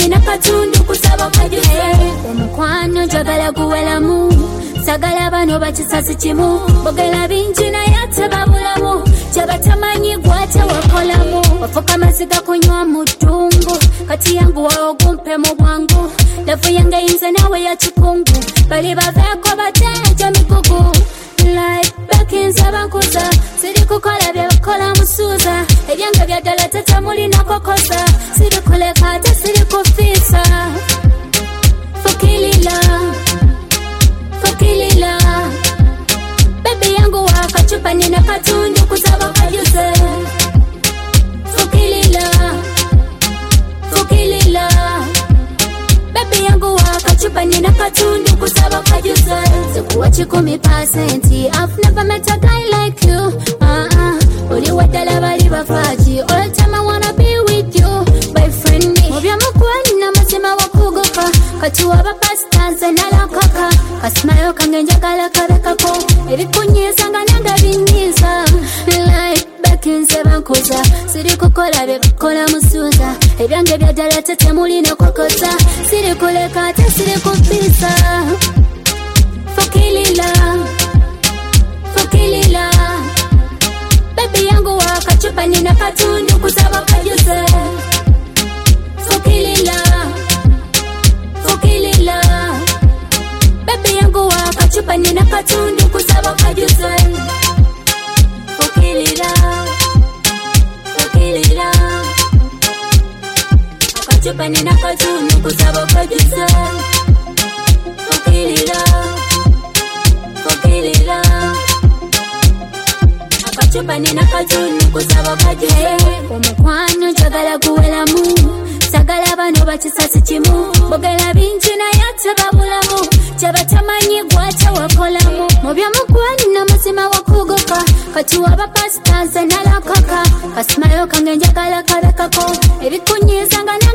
nina katundu kusaba kajuze omukwano njagala guwelamu sagala bano bakisasi kimu bogela bingi naye tebabulamu kyabatamanyi gwate wakolamu wafuka amasiga kunywa mu ttungu kati yangu wogumpe mu bwangu lafu yange yinze nawe ya kikungu bali baveeko bateja migugu like bakinsaba nkuza siri kukola byebakola musuuza ebyange byaddala tata mulina kokosa siri kuleka ate siri kufiisa fukilila fukilila bebi yangu wakachupa nina katundu kusaba kajuze fukilila fukilila bebi yangu wakachupa nina katundu kusaba kajuze sikuwa 10%. I've never met a guy like you uli wadala bali bafaji all the time I wanna be with you boyfriend me mubya mukwani mazima wakugoka katuwa bapastanze nalakaka kasmayo kange njagala kabekako ebikunyizanga nanga binyiza like bakinse bankuza siri kukola byebakola musuuza ebyange byaddala tete mulina kokoza siri kuleka ate siri kufiisa fukilila fukilila bebi yangu wakachupa nina katundu kusaba kajuze fukilila fukilila bebi yangu wakachupa nina katundu kusaba kajuze fukilila fukilila wakachupa nina katundu kusaba kajuze fukilila fukilila akachupa nina katundu kusaba kajuze omukwano njagala guwelamu sagala bano bakisasi kimu bogela bingi naye tebabulamu kyabatamanyi gwate wakolamu mubya mukwani namazima wakugoka katuwa bapastanze nalakaka kasmayo kange njagala kabekako ebikunyizanga